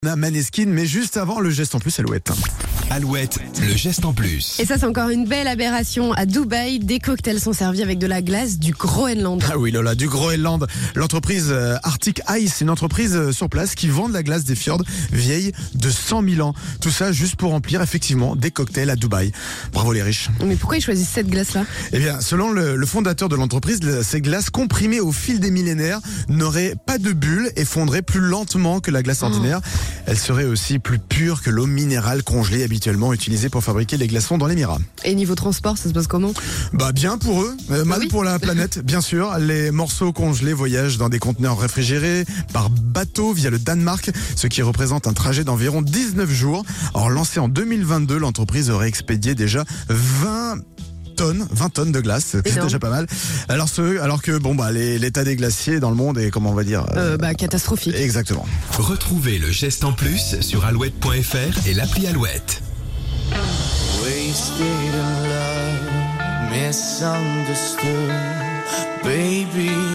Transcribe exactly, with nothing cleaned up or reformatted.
On a Maneskin, mais juste avant, le geste en plus, Alouette. Alouette, le geste en plus. Et ça, c'est encore une belle aberration. À Dubaï, des cocktails sont servis avec de la glace du Groenland. Ah oui, Lola, du Groenland. L'entreprise euh, Arctic Ice, c'est une entreprise euh, sur place qui vend de la glace des fjords vieilles de cent mille ans. Tout ça juste pour remplir effectivement des cocktails à Dubaï. Bravo les riches. Mais pourquoi ils choisissent cette glace-là ? Eh bien, selon le, le fondateur de l'entreprise, ces glaces comprimées au fil des millénaires n'auraient pas de bulles et fondraient plus lentement que la glace ordinaire. Mmh. Elles seraient aussi plus pures que l'eau minérale congelée habituellement utilisée pour fabriquer les glaçons dans l'Émirat. Et niveau transport, ça se passe comment ? Bah bien pour eux, euh, mal oui. pour la planète, bien sûr. Les morceaux congelés voyagent dans des conteneurs réfrigérés par bateau via le Danemark, ce qui représente un trajet d'environ dix-neuf jours. Alors lancé en deux mille vingt-deux, l'entreprise aurait expédié déjà vingt tonnes, vingt tonnes de glace, c'est Énorme. déjà pas mal. Alors ce, alors que bon bah les, l'état des glaciers dans le monde est, comment on va dire, euh, bah catastrophique. Exactement. Retrouvez le geste en plus sur alouette point f r et l'appli Alouette. Wasted in love, misunderstood, baby.